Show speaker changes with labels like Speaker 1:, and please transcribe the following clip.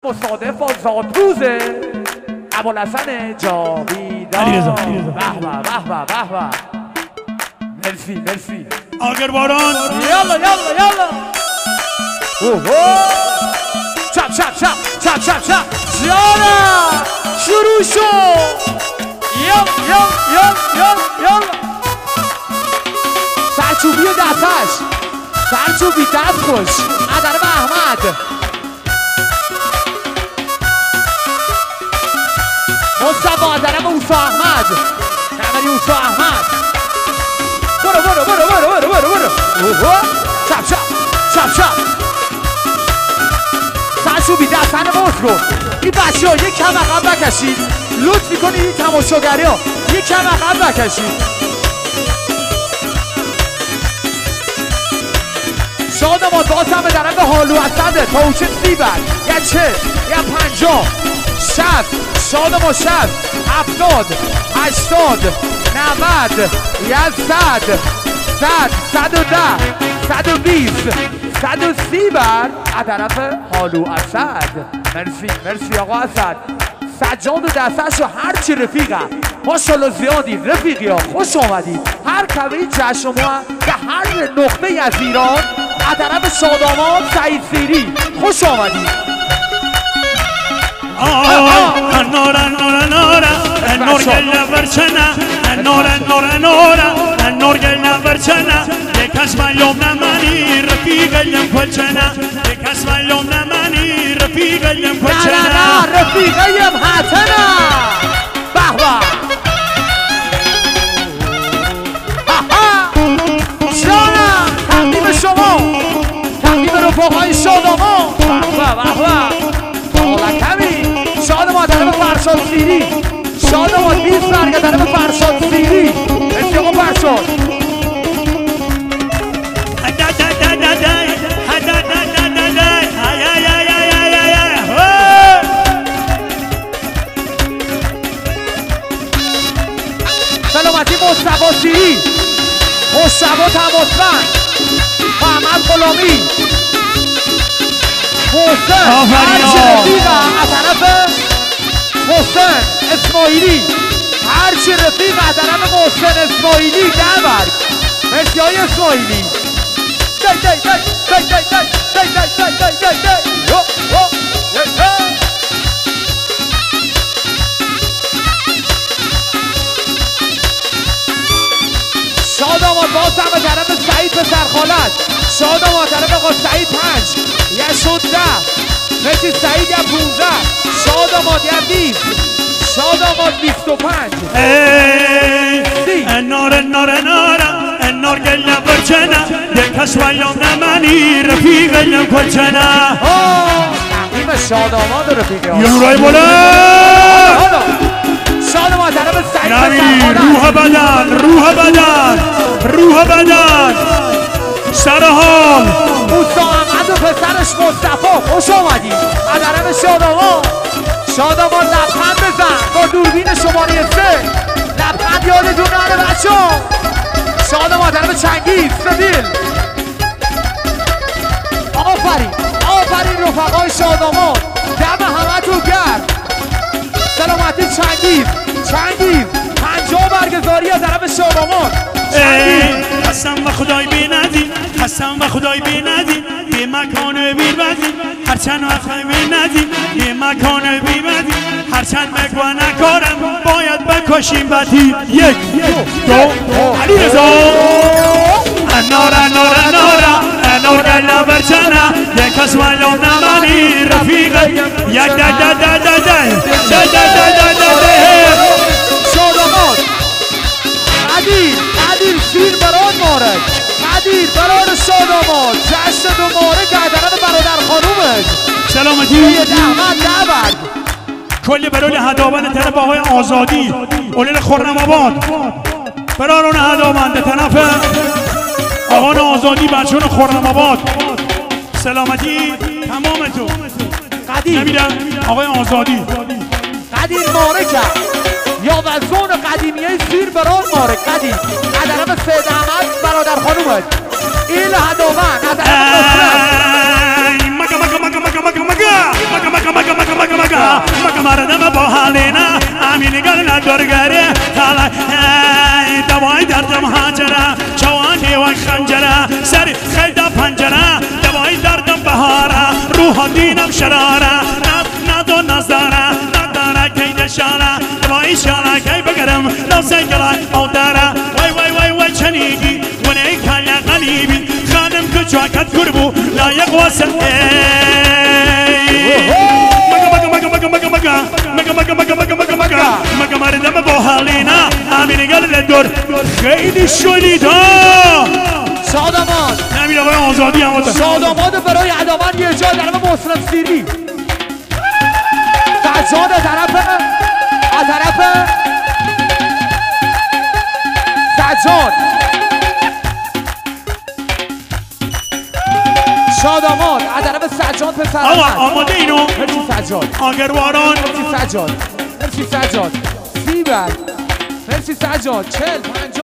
Speaker 1: مصادف با زادروزه ابوالحسن جاویدان. به به به به به. مرسی مرسی.
Speaker 2: آگرباران
Speaker 1: یالا یالا یالا. چپ چپ چپ چپ چپ چپ. جانم شروع شد. یالا یالا یالا یالا. سرچوبی و دستش، سرچوبی دست خوش. ادرب احمد مصطفی، ادرب اوسا احمد، کمری اوسا احمد. برو برو برو برو برو برو برو. چپ چپ چپ چپ. سرچوبی دستن باز کن. این بچه ها یک کم عقب بکشید، لطف میکنید این تماشاگری ها یک کم عقب بکشید. شادمان باز هم به درم حالو اسده تا اوچه 30 بر یا 40 یا 50 60. شادمان 60 70 80 90 یا 100 110 120 130 بر از طرف حالو اسد. مرسی مرسی آقا اسد. سجاد و دستش و هرچی رفیقه ماشالله زیادی رفیقی ها، خوش آمدید. هر کوی جشن ما به هر نقطه از ایران از طرف شادمان سعید سیری خوش آمدید.
Speaker 2: النور النور النور النور گل برچنا النور النور النور النور گل برچنا یک کس معلوم نمانی رفیقیم پلچنا یک کس معلوم نمانی رفیقیم پلچنا.
Speaker 1: نه نه رفیقیم حتنا. به به جانم تقدیم شما، تقدیم رفاقای شادمان. به به به مالکمی شادمان طرف فرشاد سیری. شادمان 20 برگه طرف فرشاد سیری. مرسی آقا فرشاد. سلامتی مصطفی سیری، مصطفی تماسفند، محمد غلامی، محسن هرچی رفیقه از طرف محسن اسماعیلی، هرچی رفیقه از طرف محسن اسماعیلی. دبر مرسی های اسماعیلی. دی دی دی دی دی دی دی دی دی دی دی. شادمان باز هم به طرف سعید پسرخالد. شادمان طرف آقا سعید 5 یه شد 10. مرسی سعید یه 15. شادمان یه 20. شادمان 25.
Speaker 2: النور النور النور النور گل برچنا یک کس ولیم نمانی رفیقیم پلچنا.
Speaker 1: تقدیم شادمان و رفیقی ها.
Speaker 2: یورای بلند
Speaker 1: شادمان طرف سعید
Speaker 2: پسرخالد. روح بدن روح بدن روح بدن سرحال
Speaker 1: اوستا احمد و پسرش مصطفی خوش آمدید. از طرف شادمان. شادمان لبخند بزن با دوربین شماره 3. لبخند یادتون نره بچه ها. شادمان طرف چنگیز سبیل. آفرین آفرین رفقای شادمان. دم همه تو گرد. سلامتی چنگیز چنگیز 50 برگزاری از طرف شادمان.
Speaker 2: قسم و خدای بیندی قسم و خدای بیندی بی مکان بی بدی هرچند وقت بیندی بی مکان بی بدی هرچند مگو نکارم باید بکشیم بدی. 1 2 علی رضا. النور النور النور النور گل برچنا یک کس ولیم نمانی رفیقیم. یک ده ده ده ده ده ده ده ده.
Speaker 1: شادمان قدیر قدیر سیر بران مارک. قدیر بران شادمان جشن دو مارک از طرف برادر خانومش.
Speaker 2: سلامتی
Speaker 1: احمد دبرد.
Speaker 2: کلی برای هدابند طرف آقای آزادی اولین خرم آباد. برارون هدابند طرف آقای آزادی بچون خرم آباد. سلامتی تمام تو
Speaker 1: قدیر
Speaker 2: نمیدم آقای آزادی.
Speaker 1: قدیر مارک یا وزون قدیمیه سیر بران مارک. قدیر از طرف سید احمد برادر خانومش. ایل هدابند از طرف
Speaker 2: مگه مردم با حالینا امین گل ندارگره حالا دوای دردم هاجره جوانی و خنجره سری خیلی پنجره دوای دردم بهاره روح دینم شراره ندو نزاره نداره کی دشاره دوای شاره کی بگرم لو سنگلای او داره وای وای وای وای چنیگی ونی کایا غلیبی خانم کجاکت گربو لایق واسه مگه مردم با حالینا امین گل دور خیلی شدیدا
Speaker 1: شادمان
Speaker 2: امین آقای آزادی هم
Speaker 1: شادمان برای عدوان یه جا در مسلم سیری سجاد طرف سجاد شادمان عدرب سجاد پسر
Speaker 2: آقا آماده اینو
Speaker 1: مرسی سجاد
Speaker 2: آگرواران
Speaker 1: مرسی سجاد مرسی سجاد 30 بر مرسی سجاد 40 50